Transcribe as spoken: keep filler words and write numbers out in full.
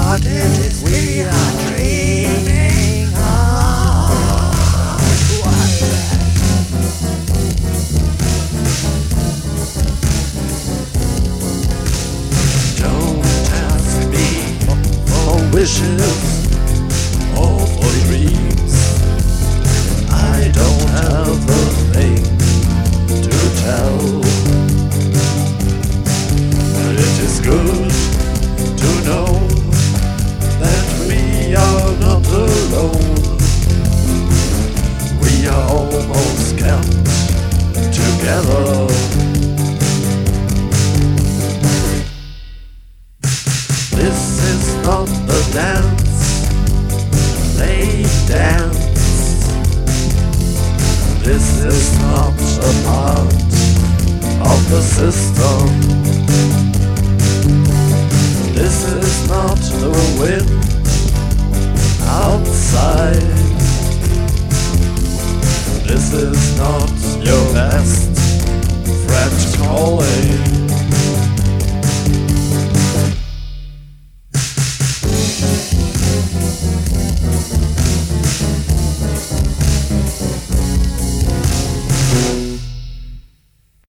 what it is we are dreaming of. Don't ask me for wishes or for dreams. I don't have a thing to tell. But it is good to know that we are not alone. We are almost kept together. This is not the dance they dance. This is not a part of the system. This is not the wind outside. This is not your best friend calling.